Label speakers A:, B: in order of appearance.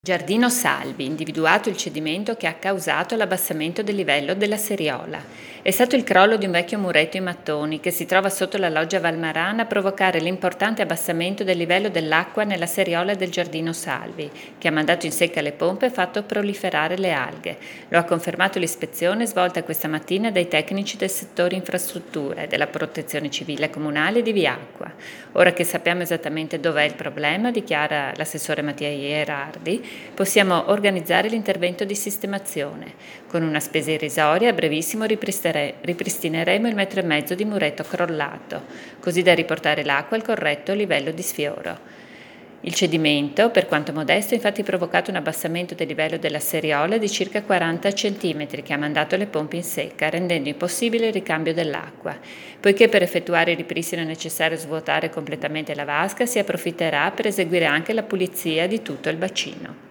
A: Giardino Salvi, individuato il cedimento che ha causato l'abbassamento del livello della Seriola. È stato il crollo di un vecchio muretto in mattoni che si trova sotto la loggia Valmarana a provocare l'importante abbassamento del livello dell'acqua nella Seriola del Giardino Salvi, che ha mandato in secca le pompe e fatto proliferare le alghe. Lo ha confermato l'ispezione svolta questa mattina dai tecnici del settore infrastrutture, della protezione civile comunale e di Viacqua. Ora che sappiamo esattamente dov'è il problema, dichiara l'assessore Mattia Ierardi, possiamo organizzare l'intervento di sistemazione. Con una spesa irrisoria, a brevissimo ripristineremo il 1,5 metri di muretto crollato, così da riportare l'acqua al corretto livello di sfioro. Il cedimento, per quanto modesto, ha infatti provocato un abbassamento del livello della Seriola di circa 40 cm che ha mandato le pompe in secca, rendendo impossibile il ricambio dell'acqua. Poiché per effettuare il ripristino è necessario svuotare completamente la vasca, si approfitterà per eseguire anche la pulizia di tutto il bacino.